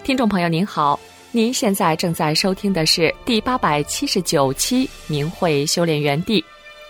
听众朋友您好，您现在正在收听的是第879期明慧修炼园地。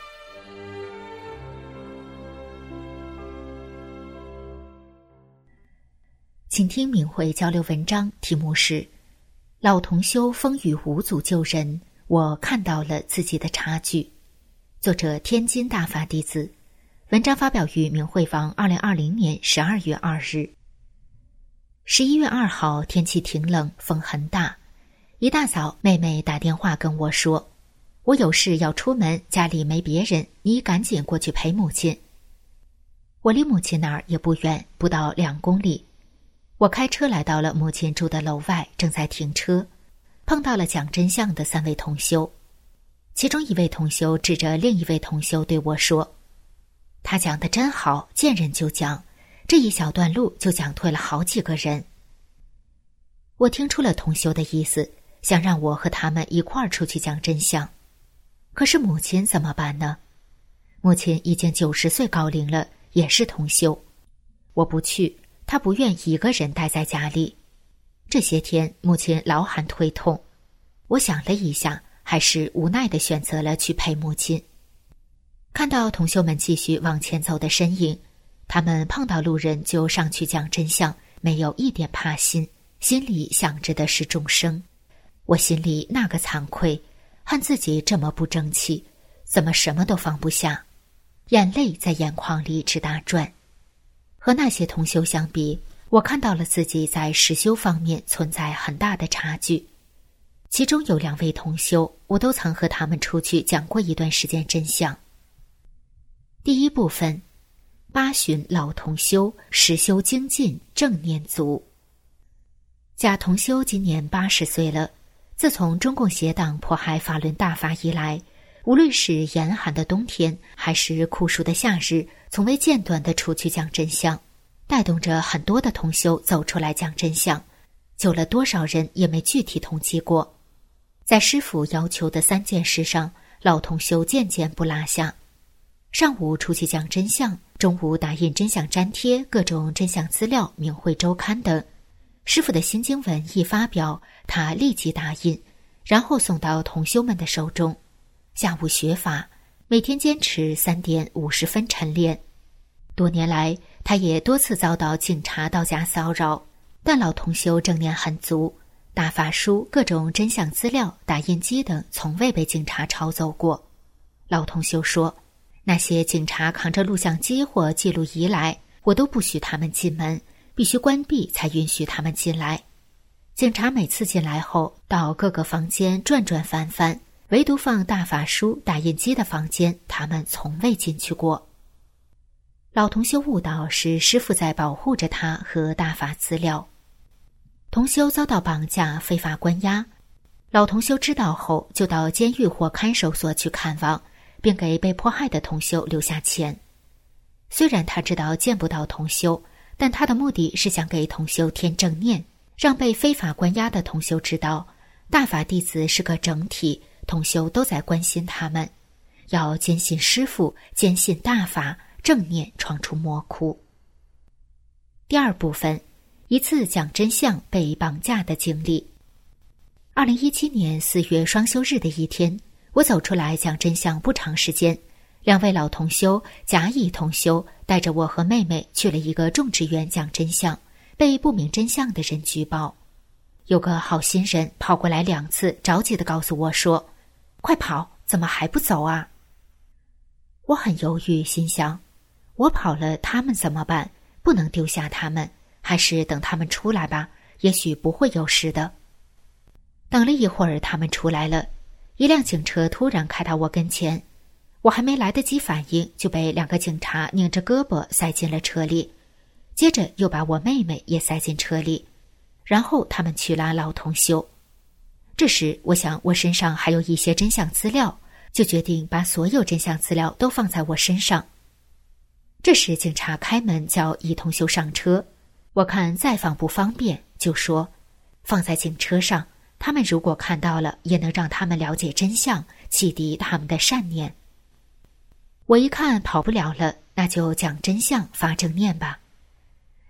请听明慧交流文章，题目是老同修风雨无阻救人，我看到了自己的差距。作者天津大法弟子，文章发表于明慧坊2020年12月2日。11月2号，天气挺冷，风很大。一大早，妹妹打电话跟我说，我有事要出门，家里没别人，你赶紧过去陪母亲。我离母亲那儿也不远，不到2公里。我开车来到了母亲住的楼外，正在停车，碰到了讲真相的3位同修。其中一位同修指着另一位同修对我说，他讲得真好，见人就讲，这一小段路就讲退了好几个人。我听出了同修的意思，想让我和他们一块儿出去讲真相。可是母亲怎么办呢？母亲已经90岁高龄了，也是同修。我不去，她不愿一个人待在家里。这些天母亲老喊腿痛，我想了一下，还是无奈地选择了去陪母亲。看到同修们继续往前走的身影，他们碰到路人就上去讲真相，没有一点怕心，心里想着的是众生。我心里那个惭愧，恨自己这么不争气，怎么什么都放不下，眼泪在眼眶里直打转。和那些同修相比，我看到了自己在实修方面存在很大的差距。其中有2位同修，我都曾和他们出去讲过一段时间真相。第一部分，8旬老同修，实修精进，正念足。贾同修今年80岁了，自从中共邪党迫害法轮大法以来，无论是严寒的冬天还是酷暑的夏日，从未间断地出去讲真相，带动着很多的同修走出来讲真相，救了多少人也没具体统计过。在师父要求的3件事上，老同修件件不落下。上午出去讲真相，中午打印真相粘贴、各种真相资料、明慧周刊等。师父的新经文一发表，他立即打印，然后送到同修们的手中。下午学法，每天坚持3点50分晨练。多年来，他也多次遭到警察到家骚扰，但老同修正念很足，大法书、各种真相资料、打印机等从未被警察抄走过。老同修说，那些警察扛着录像机或记录仪来，我都不许他们进门，必须关闭才允许他们进来。警察每次进来后，到各个房间转转翻翻，唯独放大法书、打印机的房间，他们从未进去过。老同修悟道是师父在保护着他和大法资料。同修遭到绑架、非法关押，老同修知道后，就到监狱或看守所去看望，并给被迫害的同修留下钱。虽然他知道见不到同修，但他的目的是想给同修添正念，让被非法关押的同修知道，大法弟子是个整体，同修都在关心他们，要坚信师父，坚信大法，正念闯出魔窟。第二部分，一次讲真相被绑架的经历。2017年4月双休日的一天，我走出来讲真相不长时间，2位老同修、甲乙同修带着我和妹妹去了一个种植园讲真相，被不明真相的人举报。有个好心人跑过来2次，着急地告诉我说，快跑，怎么还不走啊？我很犹豫，心想，我跑了他们怎么办？不能丢下他们，还是等他们出来吧，也许不会有事的。等了一会儿，他们出来了，一辆警车突然开到我跟前，我还没来得及反应，就被2个警察拧着胳膊塞进了车里，接着又把我妹妹也塞进车里，然后他们去拉老同修。这时我想我身上还有一些真相资料，就决定把所有真相资料都放在我身上。这时警察开门叫乙同修上车，我看再放不方便，就说放在警车上，他们如果看到了，也能让他们了解真相，启迪他们的善念。我一看跑不了了，那就讲真相，发正念吧。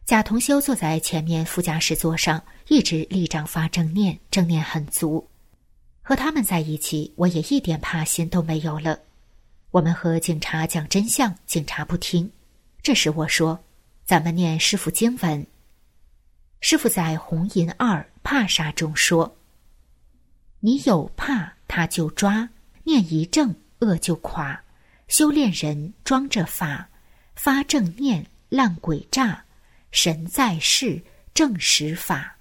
贾同修坐在前面副驾驶座上，一直立掌发正念，正念很足。和他们在一起，我也一点怕心都没有了。我们和警察讲真相，警察不听。这时我说：“咱们念师父经文。”师父在红银2怕杀中说：“你有怕，他就抓；念一正，恶就垮。修炼人装着法，发正念，烂鬼诈。神在世，正实法。”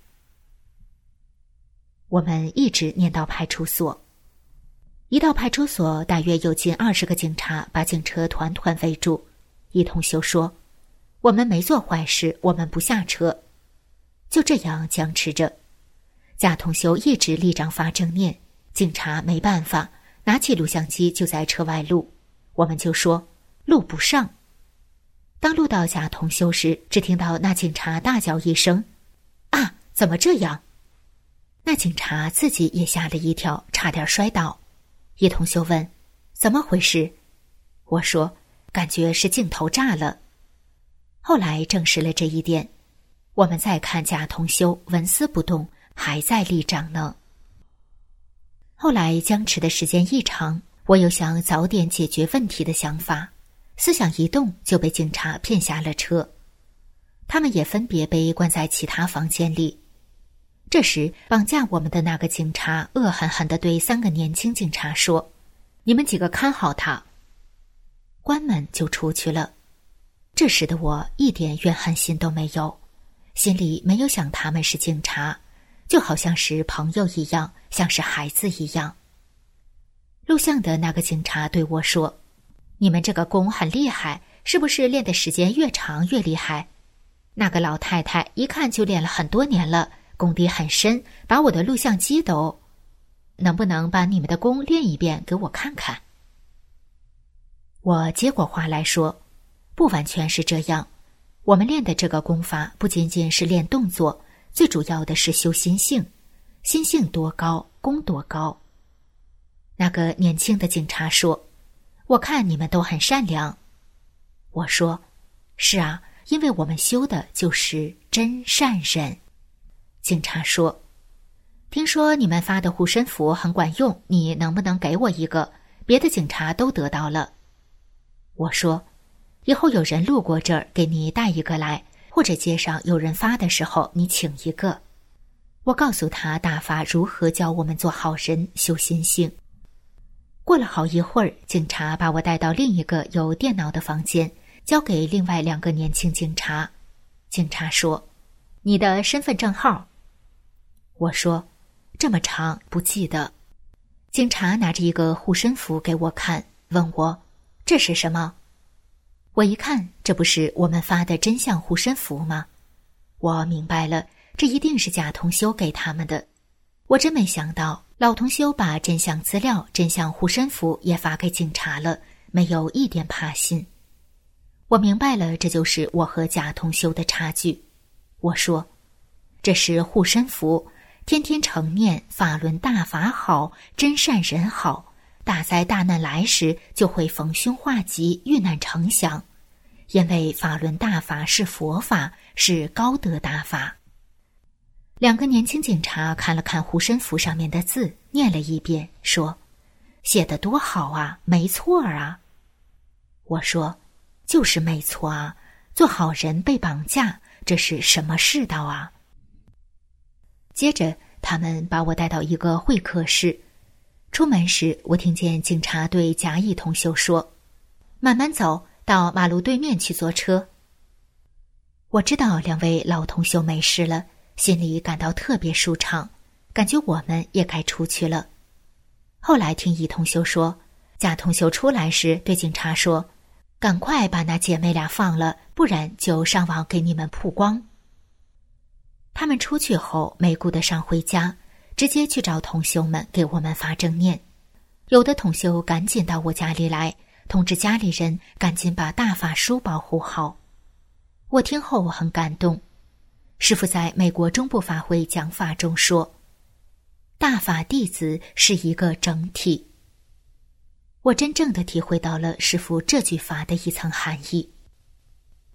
我们一直念到派出所。一到派出所，大约有近20个警察把警车团团围住。一同修说：“我们没做坏事，我们不下车。”就这样僵持着。贾同修一直立掌发正念，警察没办法，拿起录像机就在车外录。我们就说录不上。当录到贾同修时，只听到那警察大叫一声：“啊，怎么这样？”那警察自己也吓了一跳，差点摔倒。叶同修问：“怎么回事？”我说：“感觉是镜头炸了。”后来证实了这一点。我们再看贾同修纹丝不动，还在立掌呢。后来僵持的时间一长，我有想早点解决问题的想法，思想一动就被警察骗下了车。他们也分别被关在其他房间里。这时绑架我们的那个警察恶狠狠地对3个年轻警察说：“你们几个看好他。”关门就出去了。这时的我一点怨恨心都没有，心里没有想他们是警察，就好像是朋友一样，像是孩子一样。录像的那个警察对我说：“你们这个功很厉害，是不是练的时间越长越厉害？那个老太太一看就练了很多年了，功底很深，把我的录像机都……能不能把你们的功练一遍给我看看？”我接过话来说：“不完全是这样，我们练的这个功法不仅仅是练动作，最主要的是修心性，心性多高，功多高。”那个年轻的警察说：“我看你们都很善良。”我说：“是啊，因为我们修的就是真善忍。”警察说：“听说你们发的护身符很管用，你能不能给我一个？别的警察都得到了。”我说：“以后有人路过这儿，给你带一个来，或者街上有人发的时候，你请一个。”我告诉他大法如何教我们做好人，修心性。过了好一会儿，警察把我带到另一个有电脑的房间，交给另外2个年轻警察。警察说：“你的身份证号？”我说：“这么长，不记得。”警察拿着一个护身符给我看，问我：“这是什么？”我一看，这不是我们发的真相护身符吗？我明白了，这一定是贾同修给他们的。我真没想到，老同修把真相资料、真相护身符也发给警察了，没有一点怕心。我明白了，这就是我和贾同修的差距。我说：“这是护身符，天天成念法轮大法好，真善人好，大灾大难来时就会逢凶化吉，遇难成祥。因为法轮大法是佛法，是高德大法。”2个年轻警察看了看护身符上面的字，念了一遍，说：“写得多好啊，没错啊。”我说：“就是没错啊，做好人被绑架，这是什么世道啊？”接着他们把我带到一个会客室。出门时，我听见警察对贾乙同修说：“慢慢走，到马路对面去坐车。”我知道2位老同修没事了，心里感到特别舒畅，感觉我们也该出去了。后来听乙同修说，贾同修出来时对警察说：“赶快把那姐妹俩放了，不然就上网给你们曝光。”他们出去后没顾得上回家，直接去找同修们给我们发正念。有的同修赶紧到我家里来，通知家里人赶紧把大法书保护好。我听后很感动。师父在美国中部法会讲法中说：“大法弟子是一个整体。”我真正的体会到了师父这句法的一层含义。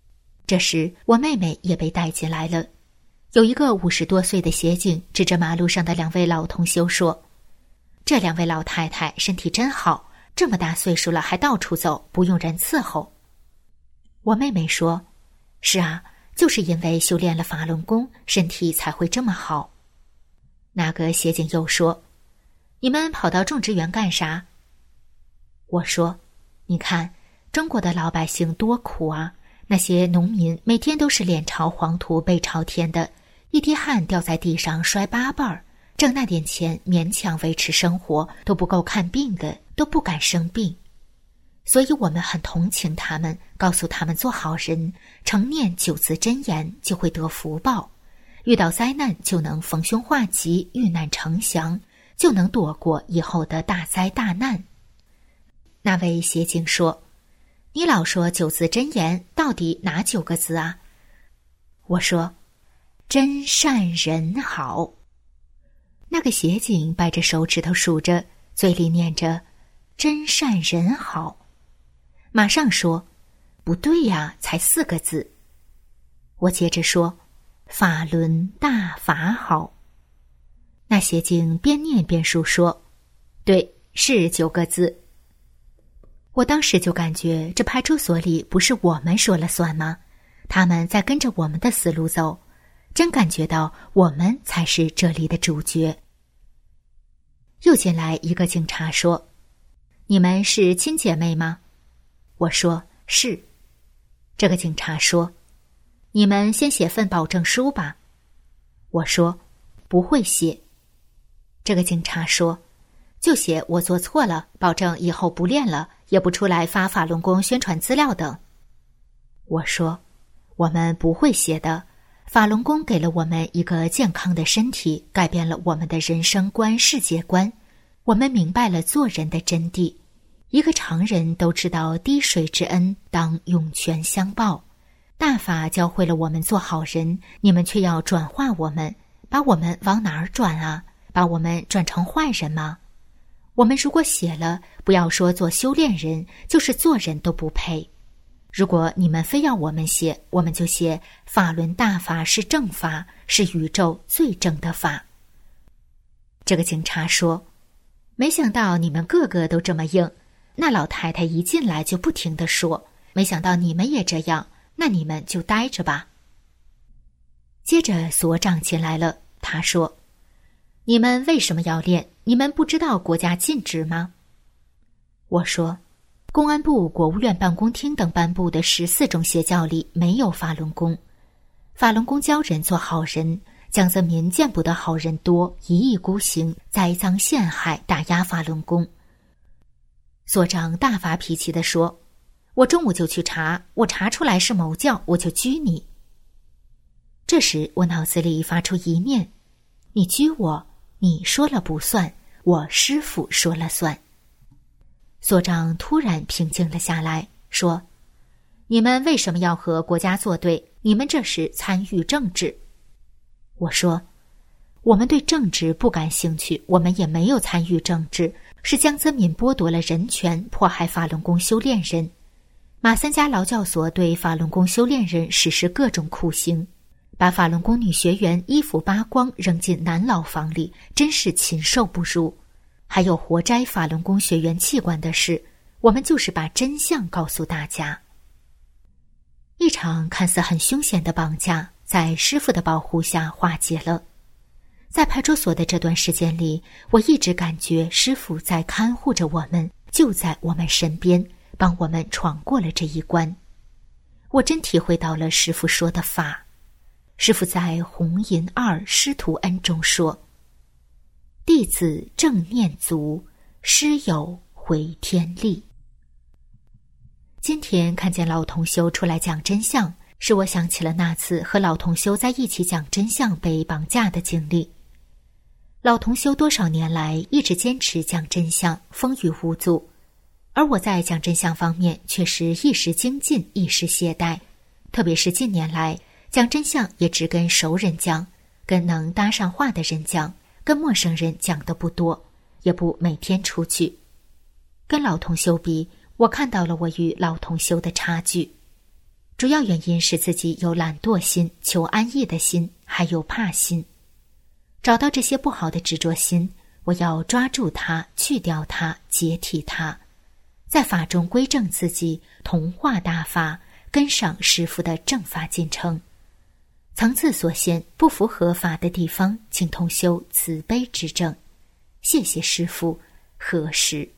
这时我妹妹也被带进来了。有一个50多岁的协警指着马路上的2位老同修说：“这2位老太太身体真好，这么大岁数了还到处走，不用人伺候。”我妹妹说：“是啊，就是因为修炼了法轮功，身体才会这么好。”那个协警又说：“你们跑到种植园干啥？”我说：“你看，中国的老百姓多苦啊！那些农民每天都是脸朝黄土背朝天的，一滴汗掉在地上摔8瓣儿，挣那点钱勉强维持生活都不够看病的，都不敢生病。所以我们很同情他们，告诉他们做好人，常念9字真言就会得福报，遇到灾难就能逢凶化吉，遇难成祥，就能躲过以后的大灾大难。”那位协警说：“你老说9字真言，到底哪9个字啊？”我说：“真善人好。”那个协警掰着手指头数着，嘴里念着真善人好，马上说：“不对呀，才4个字。”我接着说：“法轮大法好。”那协警边念边数说：“对，是9个字。”我当时就感觉这派出所里不是我们说了算吗？他们在跟着我们的思路走，真感觉到我们才是这里的主角。又进来一个警察说：“你们是亲姐妹吗？”我说：“是。”这个警察说：“你们先写份保证书吧。”我说：“不会写。”这个警察说：“就写我做错了，保证以后不练了，也不出来发法轮功宣传资料等。”我说：“我们不会写的，法轮功给了我们一个健康的身体，改变了我们的人生观、世界观，我们明白了做人的真谛。一个常人都知道滴水之恩当涌泉相报，大法教会了我们做好人，你们却要转化我们，把我们往哪儿转啊？把我们转成坏人吗？我们如果写了，不要说做修炼人，就是做人都不配。如果你们非要我们写，我们就写法轮大法是正法，是宇宙最正的法。”这个警察说：“没想到你们个个都这么硬，那老太太一进来就不停地说，没想到你们也这样，那你们就待着吧。”接着所长进来了，他说：“你们为什么要练？你们不知道国家禁止吗？”我说：“公安部、国务院办公厅等颁布的14种邪教里没有法轮功。法轮功教人做好人，江泽民见不得好人多，一意孤行，栽赃陷害，打压法轮功。”所长大发脾气地说：“我中午就去查，我查出来是某教，我就拘你。”这时我脑子里发出一念：你拘我，你说了不算，我师父说了算。所长突然平静了下来，说：“你们为什么要和国家作对？你们这是参与政治。”我说：“我们对政治不感兴趣，我们也没有参与政治，是江泽民剥夺了人权，迫害法轮功修炼人。马三家劳教所对法轮功修炼人实施各种酷刑，把法轮功女学员衣服扒光扔进男牢房里，真是禽兽不如。还有活摘法轮功学员器官的事，我们就是把真相告诉大家。”一场看似很凶险的绑架，在师父的保护下化解了。在派出所的这段时间里，我一直感觉师父在看护着我们，就在我们身边，帮我们闯过了这一关。我真体会到了师父说的法。师父在《弘淫2师徒恩》中说：“弟子正念足，师有回天力。”今天看见老同修出来讲真相，使我想起了那次和老同修在一起讲真相被绑架的经历。老同修多少年来一直坚持讲真相，风雨无阻，而我在讲真相方面却是一时精进，一时懈怠。特别是近年来，讲真相也只跟熟人讲，跟能搭上话的人讲，跟陌生人讲的不多，也不每天出去。跟老同修比，我看到了我与老同修的差距。 主要原因是自己有懒惰心、求安逸的心，还有怕心。找到这些不好的执着心，我要抓住它，去掉它，解体它，在法中归正自己，同化大法，跟上师父的正法进程。层次所限，不符合法的地方，请同修慈悲指正。谢谢师父，何时。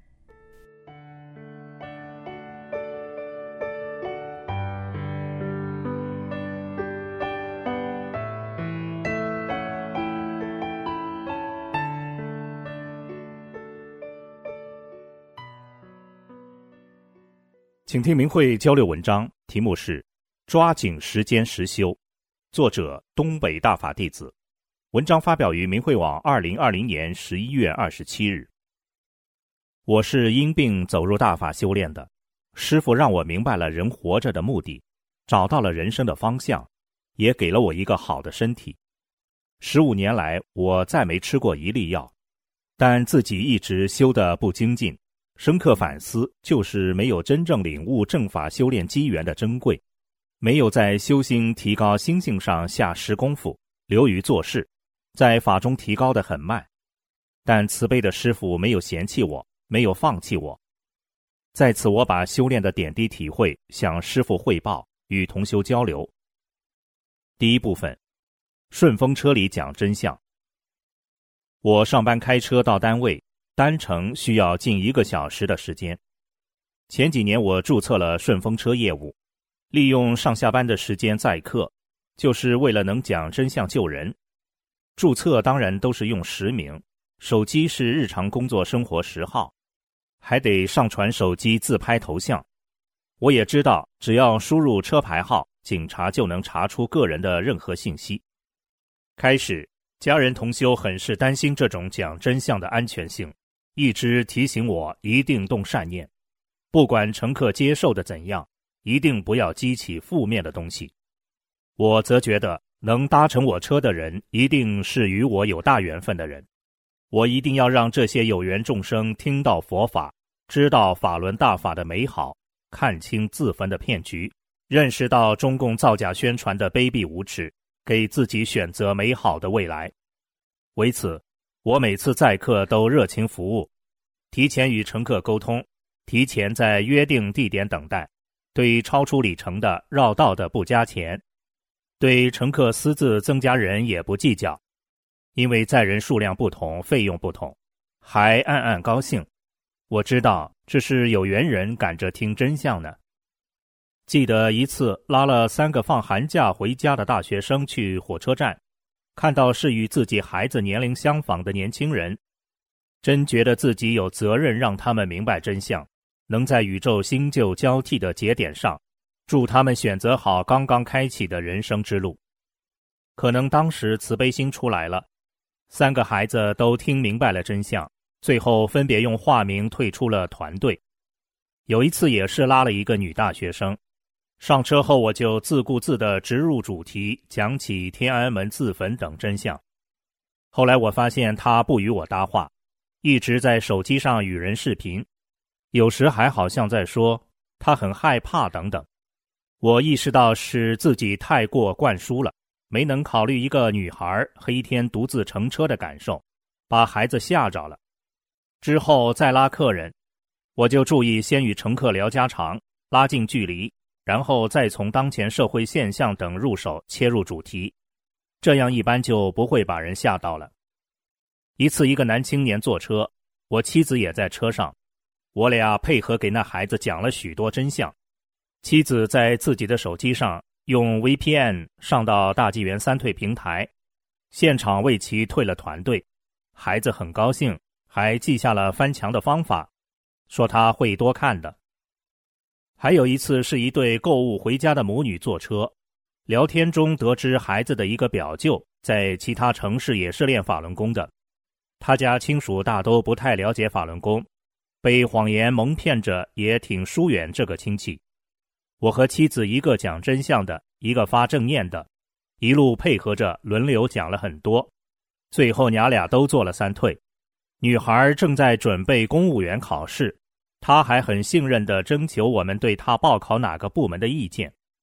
请听明慧交流文章，题目是抓紧时间实修，作者东北大法弟子。文章发表于明慧网2020年11月27日。我是因病走入大法修炼的，师父让我明白了人活着的目的，找到了人生的方向，也给了我一个好的身体。15年来，我再没吃过一粒药，但自己一直修得不精进，深刻反思，就是没有真正领悟正法修炼机缘的珍贵，没有在修心提高心性上下实功夫，流于做事，在法中提高得很慢。但慈悲的师父没有嫌弃我，没有放弃我。在此我把修炼的点滴体会向师父汇报，与同修交流。第一部分，顺风车里讲真相。我上班开车到单位，单程需要近1个小时的时间。前几年我注册了顺风车业务，利用上下班的时间载客，就是为了能讲真相救人。注册当然都是用实名，手机是日常工作生活10号，还得上传手机自拍头像。我也知道，只要输入车牌号，警察就能查出个人的任何信息。开始，家人同修很是担心这种讲真相的安全性，一直提醒我一定动善念，不管乘客接受的怎样，一定不要激起负面的东西。我则觉得能搭乘我车的人一定是与我有大缘分的人，我一定要让这些有缘众生听到佛法，知道法轮大法的美好，看清自焚的骗局，认识到中共造假宣传的卑鄙无耻，给自己选择美好的未来。为此，我每次载客都热情服务，提前与乘客沟通，提前在约定地点等待，对超出里程的绕道的不加钱，对乘客私自增加人也不计较，因为载人数量不同，费用不同，还暗暗高兴。我知道这是有缘人赶着听真相呢。记得一次拉了3个放寒假回家的大学生去火车站，看到是与自己孩子年龄相仿的年轻人，真觉得自己有责任让他们明白真相，能在宇宙新旧交替的节点上，祝他们选择好刚刚开启的人生之路。可能当时慈悲心出来了，3个孩子都听明白了真相，最后分别用化名退出了团队。有一次也是拉了一个女大学生，上车后我就自顾自地直入主题，讲起天安门自焚等真相。后来我发现她不与我搭话，一直在手机上与人视频，有时还好像在说她很害怕等等。我意识到是自己太过灌输了，没能考虑一个女孩黑天独自乘车的感受，把孩子吓着了。之后再拉客人，我就注意先与乘客聊家常，拉近距离，然后再从当前社会现象等入手切入主题，这样一般就不会把人吓到了。一次一个男青年坐车，我妻子也在车上，我俩配合给那孩子讲了许多真相。妻子在自己的手机上用 VPN 上到大纪元3退平台，现场为其退了团队。孩子很高兴，还记下了翻墙的方法，说他会多看的。还有一次是一对购物回家的母女坐车，聊天中得知孩子的一个表舅在其他城市也是练法轮功的，他家亲属大都不太了解法轮功，被谎言蒙骗着也挺疏远这个亲戚。我和妻子一个讲真相的，一个发正念的，一路配合着轮流讲了很多，最后娘俩都做了3退。女孩正在准备公务员考试，她还很信任地征求我们对她报考哪个部门的意见，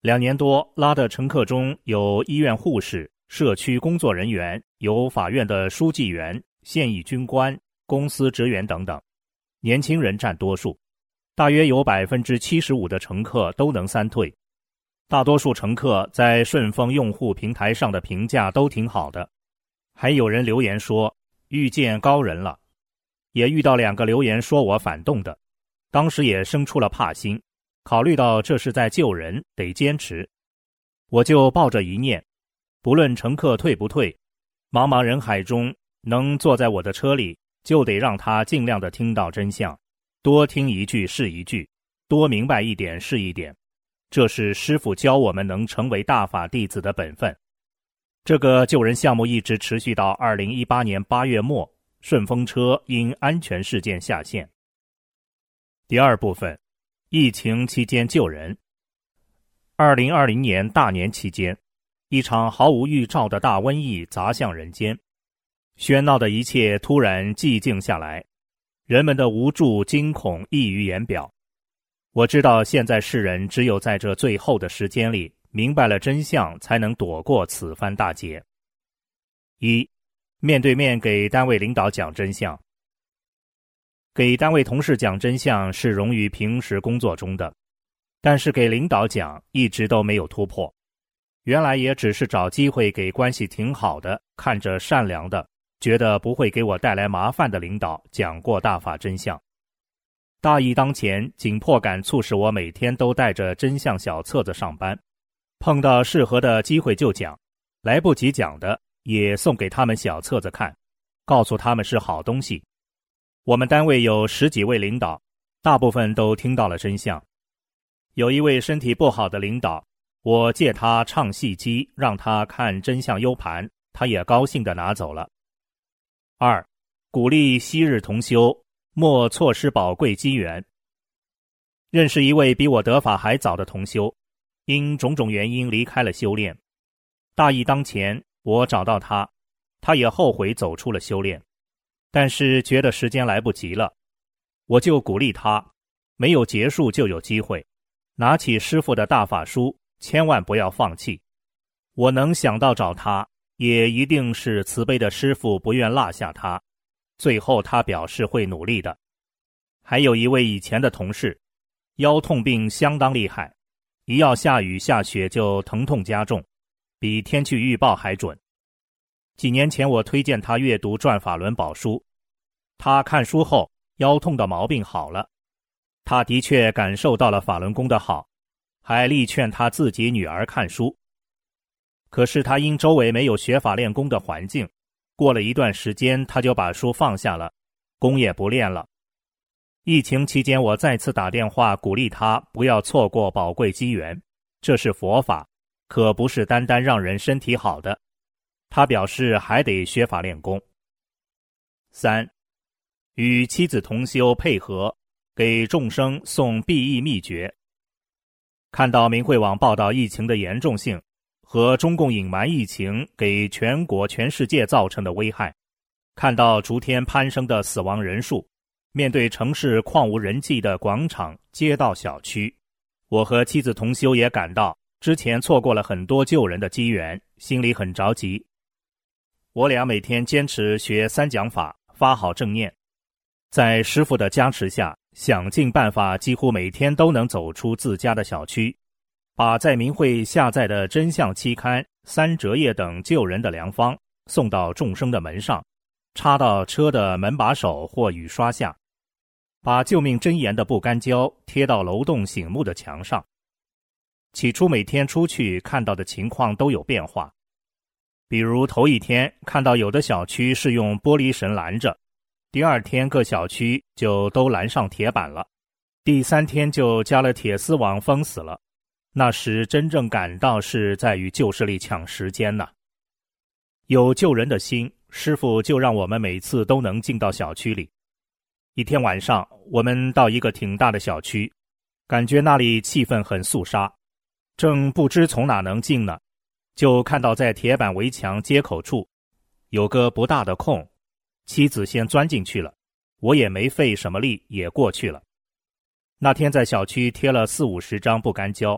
2年多，拉的乘客中有医院护士、社区工作人员，有法院的书记员、现役军官、公司职员等等，年轻人占多数，大约有 75% 的乘客都能3退。大多数乘客在顺丰用户平台上的评价都挺好的，还有人留言说遇见高人了，也遇到2个留言说我反动的，当时也生出了怕心，考虑到这是在救人，得坚持，我就抱着一念，不论乘客退不退，茫茫人海中能坐在我的车里，就得让他尽量的听到真相，多听一句是一句，多明白一点是一点，这是师父教我们能成为大法弟子的本分。这个救人项目一直持续到2018年8月末，顺风车因安全事件下线。第二部分，疫情期间救人。2020年大年期间，一场毫无预兆的大瘟疫砸向人间，喧闹的一切突然寂静下来，人们的无助惊恐溢于言表。我知道现在世人只有在这最后的时间里明白了真相，才能躲过此番大劫。1. 面对面给单位领导讲真相。给单位同事讲真相是融于平时工作中的，但是给领导讲一直都没有突破。原来也只是找机会给关系挺好的、看着善良的、觉得不会给我带来麻烦的领导讲过大法真相。大疫当前，紧迫感促使我每天都带着真相小册子上班，碰到适合的机会就讲，来不及讲的也送给他们小册子看，告诉他们是好东西。我们单位有10几位领导，大部分都听到了真相。有一位身体不好的领导，我借他唱戏机，让他看真相 U 盘，他也高兴地拿走了。2. 鼓励昔日同修，莫错失宝贵机缘。认识一位比我得法还早的同修，因种种原因离开了修炼。大疫当前，我找到他，他也后悔走出了修炼，但是觉得时间来不及了，我就鼓励他，没有结束就有机会，拿起师父的大法书，千万不要放弃。我能想到找他，也一定是慈悲的师父不愿落下他，最后他表示会努力的。还有一位以前的同事，腰痛病相当厉害，一要下雨下雪就疼痛加重，比天气预报还准。几年前我推荐他阅读《转法轮宝书》，他看书后腰痛的毛病好了，他的确感受到了法轮功的好，还力劝他自己女儿看书。可是他因周围没有学法练功的环境，过了一段时间他就把书放下了，功也不练了。疫情期间我再次打电话鼓励他不要错过宝贵机缘，这是佛法，可不是单单让人身体好的。他表示还得学法练功。3. 与妻子同修配合，给众生送避疫秘诀。看到明慧网报道疫情的严重性和中共隐瞒疫情给全国全世界造成的危害，看到逐天攀升的死亡人数，面对城市旷无人迹的广场、街道、小区，我和妻子同修也感到之前错过了很多救人的机缘，心里很着急。我俩每天坚持学3讲法，发好正念，在师父的加持下，想尽办法几乎每天都能走出自家的小区，把在明慧下载的真相期刊、3折页等救人的良方送到众生的门上，插到车的门把手或雨刷下，把救命真言的不干胶贴到楼栋醒目的墙上。起初每天出去看到的情况都有变化，比如头一天看到有的小区是用玻璃绳拦着，第2天各小区就都拦上铁板了，第3天就加了铁丝网封死了。那时真正感到是在与旧势力抢时间呢。有救人的心，师父就让我们每次都能进到小区里。一天晚上，我们到一个挺大的小区，感觉那里气氛很肃杀，正不知从哪能进呢，就看到在铁板围墙接口处有个不大的空，妻子先钻进去了，我也没费什么力也过去了。那天在小区贴了40-50张不干胶，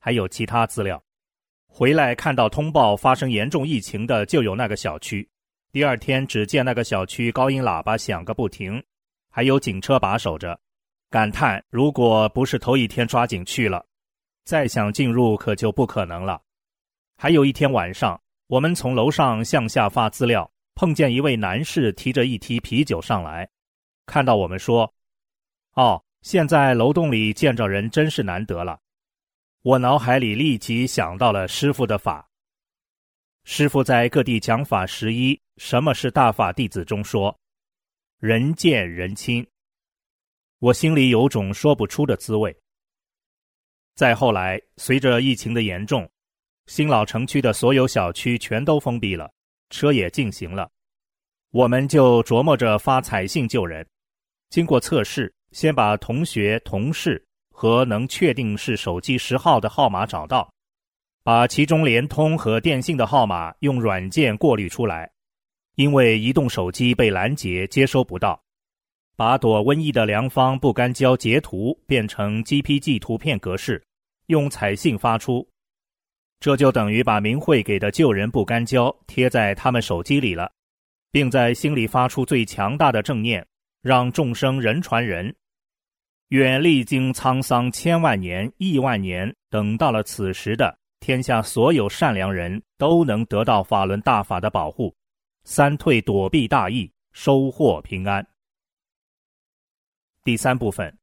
还有其他资料。回来看到通报发生严重疫情的就有那个小区，第二天只见那个小区高音喇叭响个不停，还有警车把守着，感叹如果不是头一天抓紧去了，再想进入可就不可能了。还有一天晚上，我们从楼上向下发资料，碰见一位男士提着一提啤酒上来，看到我们说：哦，现在楼洞里见着人真是难得了。我脑海里立即想到了师父的法。师父在各地讲法11什么是大法弟子中说，人见人亲。我心里有种说不出的滋味。再后来，随着疫情的严重，新老城区的所有小区全都封闭了，车也禁行了，我们就琢磨着发彩信救人。经过测试，先把同学、同事和能确定是手机10号的号码找到，把其中联通和电信的号码用软件过滤出来，因为移动手机被拦截接收不到，把躲瘟疫的良方不干胶截图变成 GPG 图片格式，用彩信发出，这就等于把明慧给的救人不干胶贴在他们手机里了，并在心里发出最强大的正念，让众生人传人。愿历经沧桑千万年、亿万年，等到了此时的天下所有善良人都能得到法轮大法的保护，三退躲避大疫，收获平安。第3部分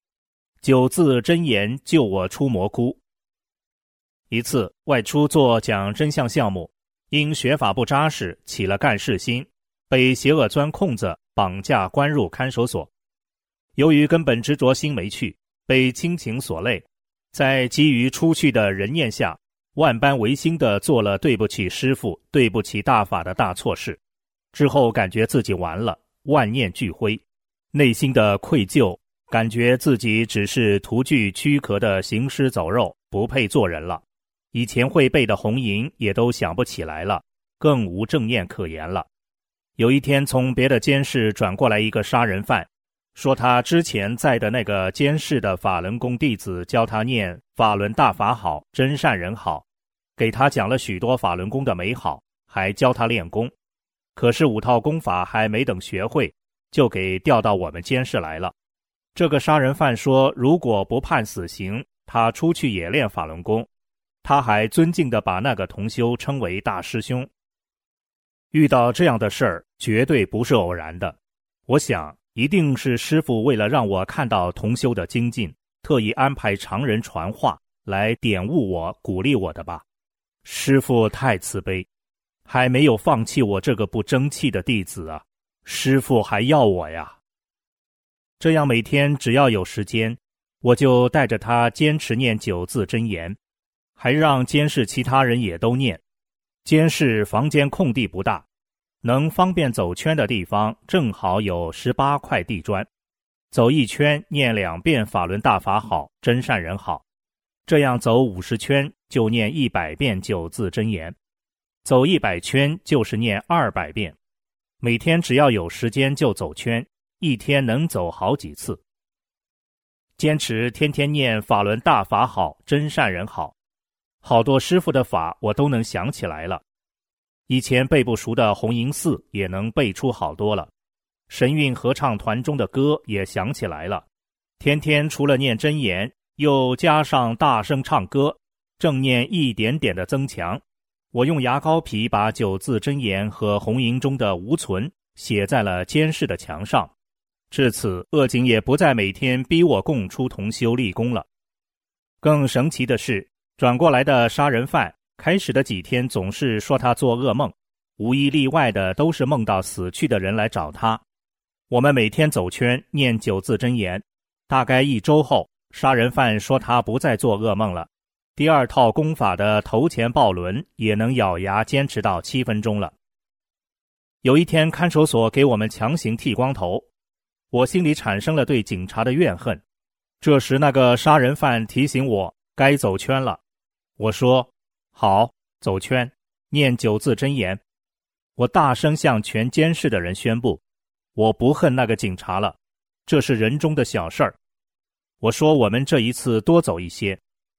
，9字真言救我出魔窟。一次外出做讲真相项目，因学法不扎实，起了干事心，被邪恶钻空子绑架关入看守所。由于根本执着心没去，被亲情所累，在基于出去的人念下，万般违心地做了对不起师父、对不起大法的大错事。之后感觉自己完了，万念俱灰，内心的愧疚，感觉自己只是徒具躯壳的行尸走肉，不配做人了。以前会背的红银也都想不起来了，更无正念可言了。有一天从别的监室转过来一个杀人犯，说他之前在的那个监室的法轮功弟子教他念法轮大法好，真善人好，给他讲了许多法轮功的美好，还教他练功。可是5套功法还没等学会，就给调到我们监室来了。这个杀人犯说，如果不判死刑，他出去也练法轮功。他还尊敬地把那个同修称为大师兄。遇到这样的事儿，绝对不是偶然的。我想一定是师父为了让我看到同修的精进，特意安排常人传话来点悟我、鼓励我的吧。师父太慈悲，还没有放弃我这个不争气的弟子啊，师父还要我呀。这样每天只要有时间，我就带着他坚持念9字真言，还让监室其他人也都念。监室房间空地不大，能方便走圈的地方正好有18块地砖，走一圈念2遍法轮大法好，真善人好，这样走50圈就念100遍9字真言，走100圈就是念200遍。每天只要有时间就走圈，一天能走好几次。坚持天天念法轮大法好，真善人好，好多师父的法我都能想起来了。以前背不熟的红银寺也能背出好多了，神韵合唱团中的歌也想起来了。天天除了念真言，又加上大声唱歌，正念一点点的增强。我用牙膏皮把9字真言和红银中的无存写在了监室的墙上。至此，恶警也不再每天逼我供出同修立功了。更神奇的是，转过来的杀人犯开始的几天总是说他做噩梦，无一例外的都是梦到死去的人来找他。我们每天走圈念9字真言，大概1周后，杀人犯说他不再做噩梦了。第2套功法的头前抱轮也能咬牙坚持到7分钟了。有一天看守所给我们强行剃光头，我心里产生了对警察的怨恨。这时那个杀人犯提醒我该走圈了。我说好，走圈，念9字真言。我大声向全监室的人宣布，我不恨那个警察了，这是人中的小事儿。我说我们这一次多走一些。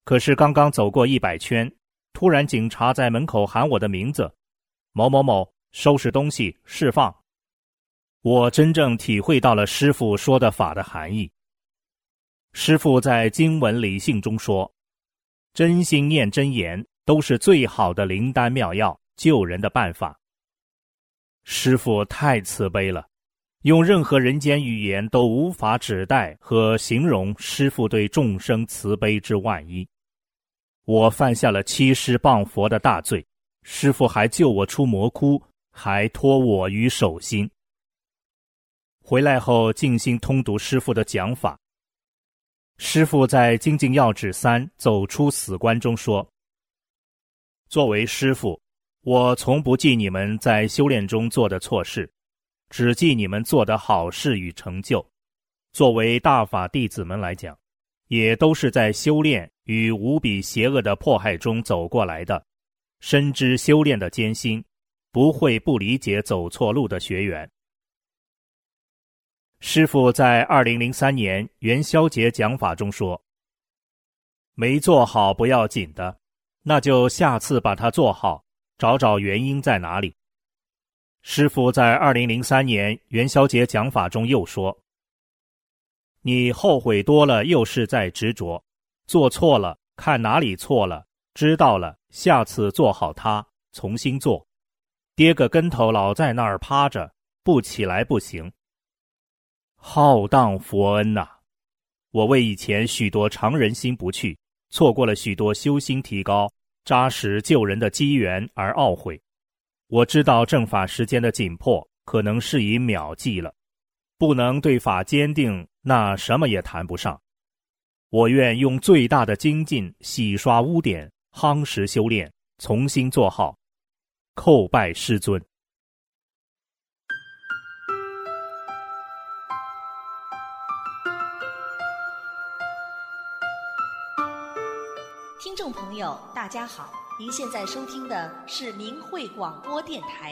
可是刚刚走过100圈，突然警察在门口喊我的名字，某某某，收拾东西，释放。我真正体会到了师父说的法的含义。师父在经文理性中说，真心念真言都是最好的灵丹妙药，救人的办法。师父太慈悲了，用任何人间语言都无法指代和形容师父对众生慈悲之万一。我犯下了欺师谤佛的大罪，师父还救我出魔窟，还托我于手心。回来后静心通读师父的讲法。师父在精进要旨3走出死关中说，作为师父，我从不记你们在修炼中做的错事，只记你们做的好事与成就。作为大法弟子们来讲，也都是在修炼与无比邪恶的迫害中走过来的，深知修炼的艰辛，不会不理解走错路的学员。师父在2003年元宵节讲法中说，没做好不要紧的，那就下次把它做好，找找原因在哪里。师父在2003年元宵节讲法中又说，你后悔多了又是在执着，做错了看哪里错了，知道了下次做好它，重新做，跌个跟头老在那儿趴着，不起来不行。浩荡佛恩呐！我为以前许多常人心不去，错过了许多修心提高、扎实救人的机缘而懊悔。我知道正法时间的紧迫，可能是以秒计了，不能对法坚定，那什么也谈不上。我愿用最大的精进洗刷污点，夯实修炼，重新做好。叩拜师尊。 听众朋友大家好，您现在收听的是明慧广播电台。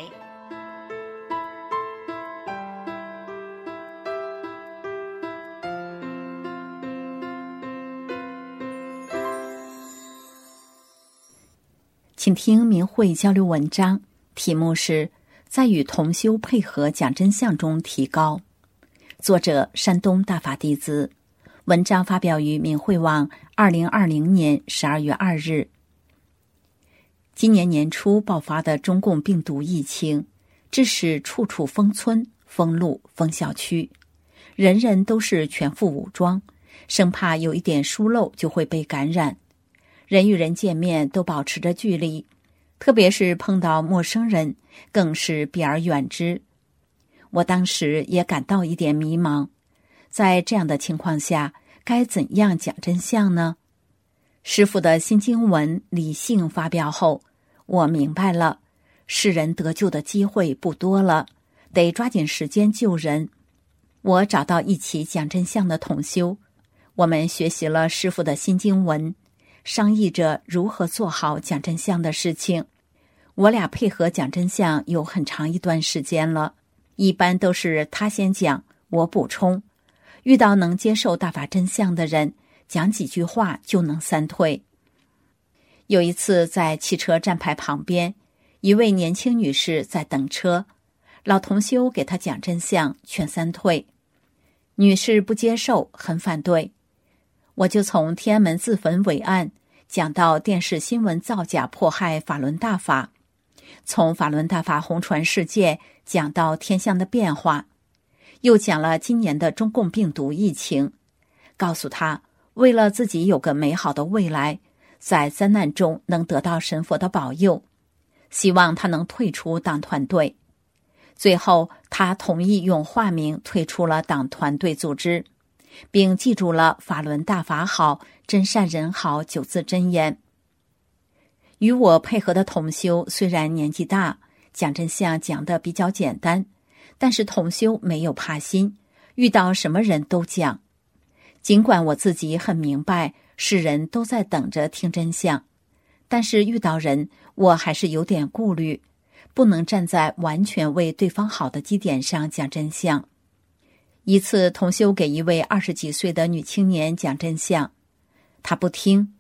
请听明慧交流文章，题目是在与同修配合讲真相中提高，作者山东大法弟子，文章发表于明慧网2020年12月2日。今年年初爆发的中共病毒疫情，致使处处封村、封路、封小区，人人都是全副武装，生怕有一点疏漏就会被感染。人与人见面都保持着距离，特别是碰到陌生人，更是避而远之。我当时也感到一点迷茫，在这样的情况下，该怎样讲真相呢？师父的新经文理性发表后，我明白了，世人得救的机会不多了，得抓紧时间救人。我找到一起讲真相的同修，我们学习了师父的新经文，商议着如何做好讲真相的事情。我俩配合讲真相有很长一段时间了，一般都是他先讲，我补充。遇到能接受大法真相的人，讲几句话就能三退。有一次在汽车站牌旁边，一位年轻女士在等车，老同修给她讲真相，劝三退。女士不接受，很反对。我就从天安门自焚伟案讲到电视新闻造假迫害法轮大法，从法轮大法红传世界讲到天象的变化，又讲了今年的中共病毒疫情，告诉他为了自己有个美好的未来，在灾难中能得到神佛的保佑，希望他能退出党团队。最后他同意用化名退出了党团队组织，并记住了法轮大法好，真善人好9字真言。与我配合的同修虽然年纪大，讲真相讲得比较简单，但是同修没有怕心，遇到什么人都讲。尽管我自己很明白世人都在等着听真相，但是遇到人我还是有点顾虑，不能站在完全为对方好的基点上讲真相。一次同修给一位20几岁的女青年讲真相，她不听，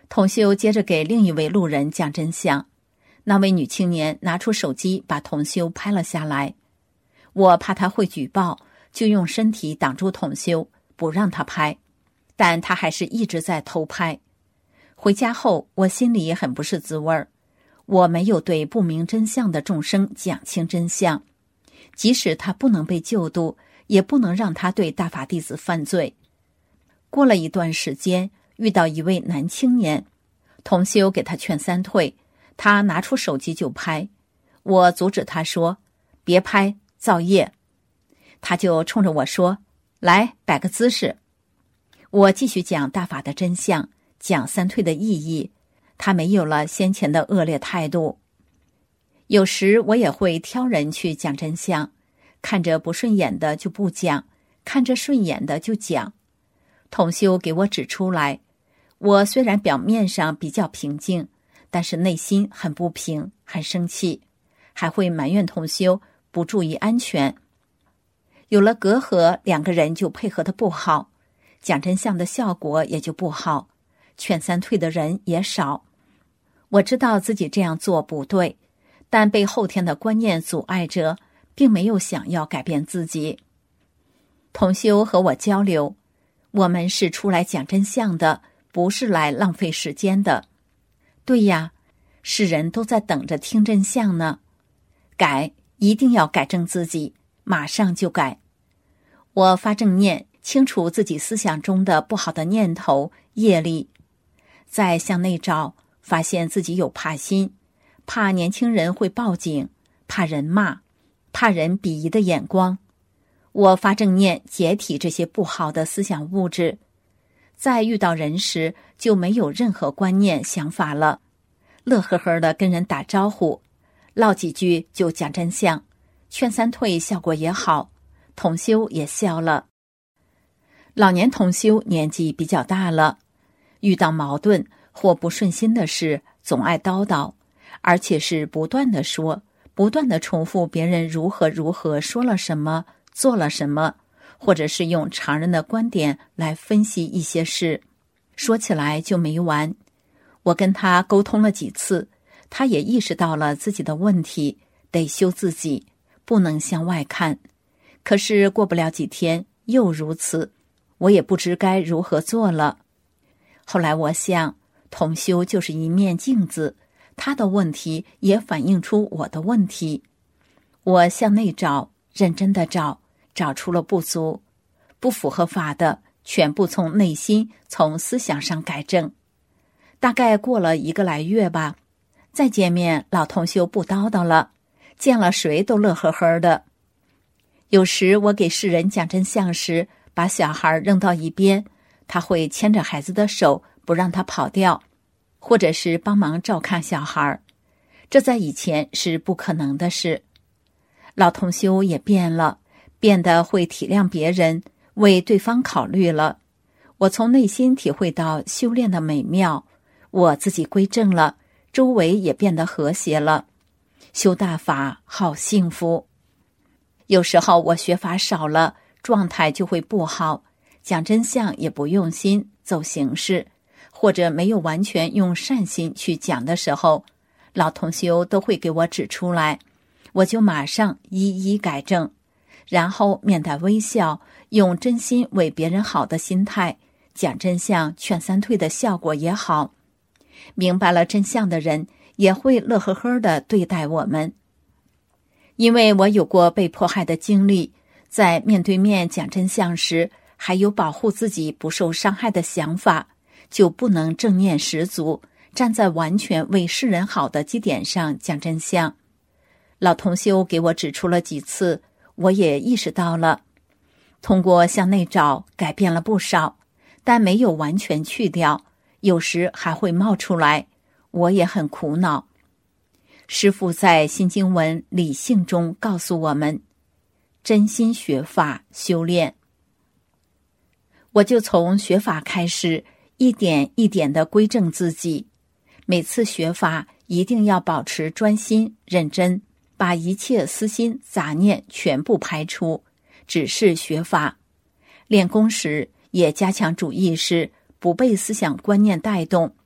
同修接着给另一位路人讲真相，那位女青年拿出手机把同修拍了下来。我怕她会举报，就用身体挡住同修，不让她拍，但她还是一直在偷拍。回家后，我心里很不是滋味儿。我没有对不明真相的众生讲清真相，即使他不能被救度，也不能让他对大法弟子犯罪。过了一段时间，遇到一位男青年，同修给他劝三退，他拿出手机就拍。我阻止他说：“别拍，造业。”他就冲着我说：“来，摆个姿势。”我继续讲大法的真相，讲三退的意义，他没有了先前的恶劣态度。有时我也会挑人去讲真相，看着不顺眼的就不讲，看着顺眼的就讲。同修给我指出来，我虽然表面上比较平静，但是内心很不平，很生气，还会埋怨同修不注意安全。有了隔阂，两个人就配合得不好，讲真相的效果也就不好，劝三退的人也少。我知道自己这样做不对，但被后天的观念阻碍着，并没有想要改变自己。同修和我交流，我们是出来讲真相的，不是来浪费时间的。对呀，世人都在等着听真相呢。改，一定要改正自己，马上就改。我发正念，清除自己思想中的不好的念头、业力。再向内找，发现自己有怕心，怕年轻人会报警，怕人骂，怕人鄙夷的眼光。我发正念，解体这些不好的思想物质。在遇到人时，就没有任何观念想法了，乐呵呵的跟人打招呼，唠几句就讲真相，劝三退效果也好，同修也笑了。老年同修年纪比较大了，遇到矛盾或不顺心的事，总爱叨叨，而且是不断的说，不断的重复别人如何如何说了什么，做了什么，或者是用常人的观点来分析一些事，说起来就没完。我跟他沟通了几次，他也意识到了自己的问题，得修自己，不能向外看。可是过不了几天又如此，我也不知该如何做了。后来我想，同修就是一面镜子，他的问题也反映出我的问题。我向内找，认真的找，找出了不足，不符合法的，全部从内心、从思想上改正。大概过了1个来月吧，再见面，老同修不叨叨了，见了谁都乐呵呵的。有时我给世人讲真相时，把小孩扔到一边，他会牵着孩子的手，不让他跑掉，或者是帮忙照看小孩，这在以前是不可能的事。老同修也变了，变得会体谅别人，为对方考虑了。我从内心体会到修炼的美妙，我自己归正了，周围也变得和谐了。修大法好幸福。有时候我学法少了，状态就会不好，讲真相也不用心，走形式，或者没有完全用善心去讲的时候，老同修都会给我指出来，我就马上一一改正，然后面带微笑，用真心为别人好的心态讲真相，劝三退的效果也好。明白了真相的人也会乐呵呵地对待我们。因为我有过被迫害的经历，在面对面讲真相时，还有保护自己不受伤害的想法，就不能正念十足，站在完全为世人好的基点上讲真相。老同修给我指出了几次，我也意识到了。通过向内找，改变了不少，但没有完全去掉，有时还会冒出来，我也很苦恼。师父在新经文理性中告诉我们，真心学法修炼。我就从学法开始，一点一点地归正自己。每次学法一定要保持专心认真，把一切私心杂念全部排除，只是学法。练功时也加强主意识，不被思想观念带动，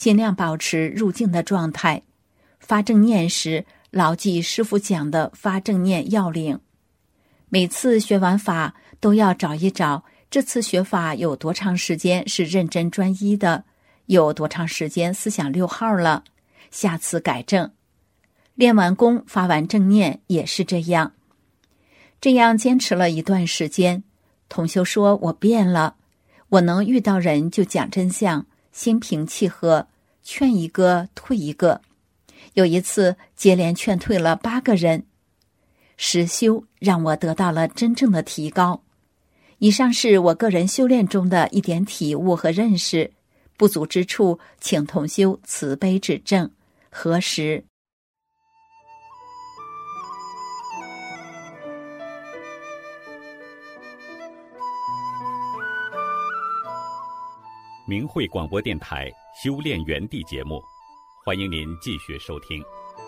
尽量保持入静的状态。发正念时，牢记师父讲的发正念要领。每次学完法都要找一找，这次学法有多长时间是认真专一的，有多长时间思想溜号了，下次改正。练完功发完正念也是这样。这样坚持了一段时间，同修说我变了，我能遇到人就讲真相，心平气和，劝一个退一个。有一次接连劝退了8个人。实修让我得到了真正的提高。以上是我个人修炼中的一点体悟和认识，不足之处请同修慈悲指正。何时？ 明慧广播电台修炼园地节目，欢迎您继续收听。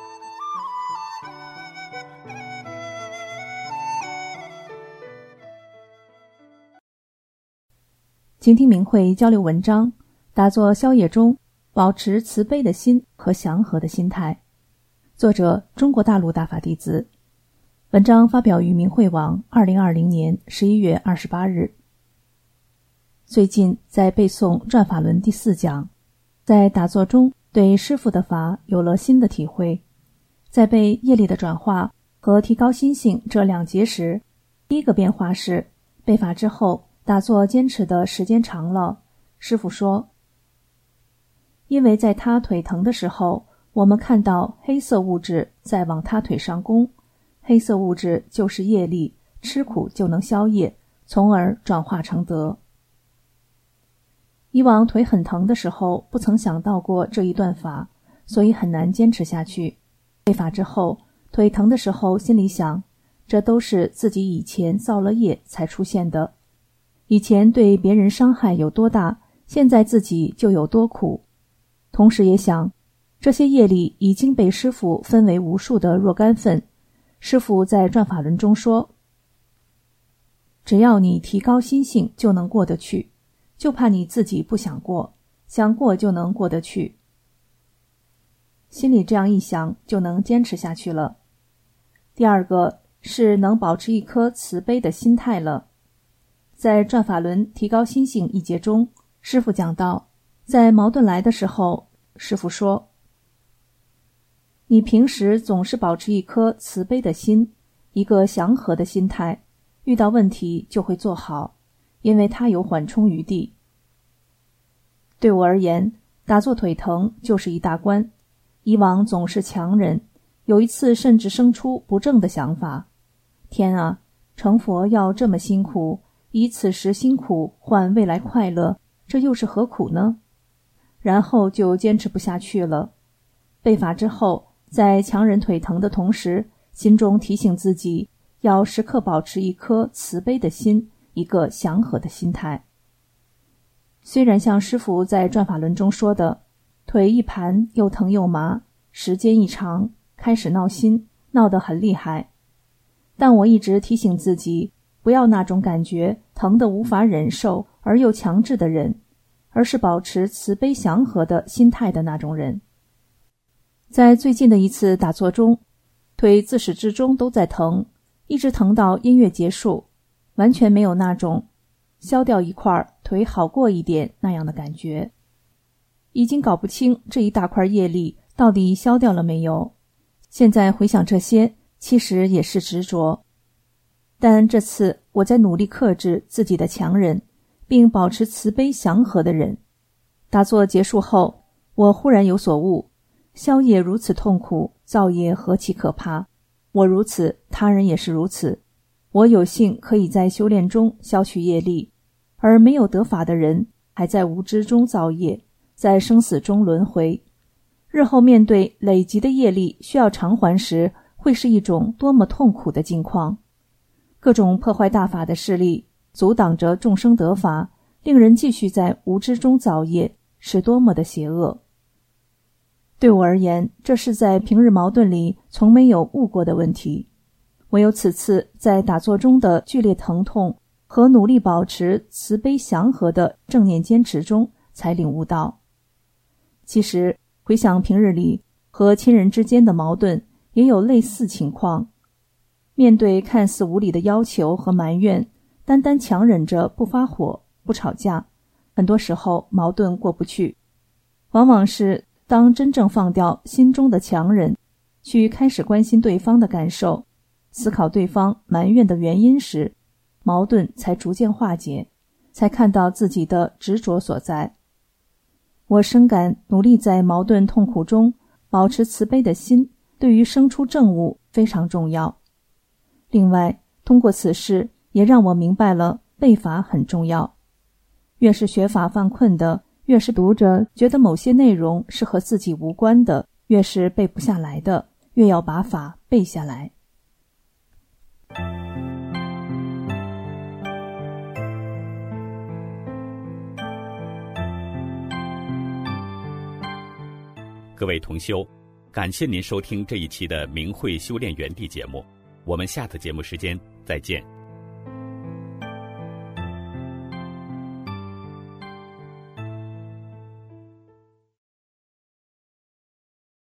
倾听明慧交流文章，打坐宵夜中保持慈悲的心和祥和的心态。作者：中国大陆大法弟子。文章发表于明慧网2020年11月28日。最近在背诵转法轮第4讲，在打坐中对师父的法有了新的体会。在背业力的转化和提高心性这2节时，第一个变化是背法之后打坐坚持的时间长了。师父说，因为在他腿疼的时候，我们看到黑色物质在往他腿上攻，黑色物质就是业力，吃苦就能消业，从而转化成德。以往腿很疼的时候不曾想到过这一段法，所以很难坚持下去。背法之后，腿疼的时候心里想，这都是自己以前造了业才出现的。以前对别人伤害有多大，现在自己就有多苦。同时也想，这些业力已经被师父分为无数的若干份。师父在转法轮中说，只要你提高心性就能过得去，就怕你自己不想过，想过就能过得去。心里这样一想，就能坚持下去了。第二个是能保持一颗慈悲的心态了。在转法轮提高心性一节中，师父讲到，在矛盾来的时候，师父说，你平时总是保持一颗慈悲的心，一个祥和的心态，遇到问题就会做好，因为它有缓冲余地。对我而言，打坐腿疼就是一大关，以往总是强忍，有一次甚至生出不正的想法，天啊，成佛要这么辛苦，以此时辛苦换未来快乐，这又是何苦呢？然后就坚持不下去了。背法之后，在强忍腿疼的同时，心中提醒自己要时刻保持一颗慈悲的心，一个祥和的心态。虽然像师父在转法轮中说的，腿一盘又疼又麻，时间一长开始闹心，闹得很厉害，但我一直提醒自己，不要那种感觉疼得无法忍受而又强制的人，而是保持慈悲祥和的心态的那种人。在最近的一次打坐中，腿自始至终都在疼，一直疼到音乐结束，完全没有那种消掉一块腿好过一点那样的感觉。已经搞不清这一大块业力到底消掉了没有，现在回想这些，其实也是执着。但这次我在努力克制自己的强忍，并保持慈悲祥和的人。打坐结束后，我忽然有所悟，消业如此痛苦，造业何其可怕。我如此，他人也是如此。我有幸可以在修炼中消去业力，而没有得法的人还在无知中造业，在生死中轮回。日后面对累积的业力需要偿还时，会是一种多么痛苦的境况。各种破坏大法的势力阻挡着众生得法，令人继续在无知中造业，是多么的邪恶。对我而言，这是在平日矛盾里从没有悟过的问题，唯有此次在打坐中的剧烈疼痛和努力保持慈悲祥和的正念坚持中才领悟到。 其实回想平日里和亲人之间的矛盾，也有类似情况。面对看似无理的要求和埋怨，单单强忍着不发火、不吵架，很多时候矛盾过不去。往往是当真正放掉心中的强忍，去开始关心对方的感受，思考对方埋怨的原因时，矛盾才逐渐化解，才看到自己的执着所在。我深感努力在矛盾痛苦中保持慈悲的心，对于生出正悟非常重要。另外，通过此事也让我明白了背法很重要。越是学法犯困的，越是读着觉得某些内容是和自己无关的，越是背不下来的，越要把法背下来。 各位同修，感谢您收听这一期的明慧修炼园地节目，我们下次节目时间再见。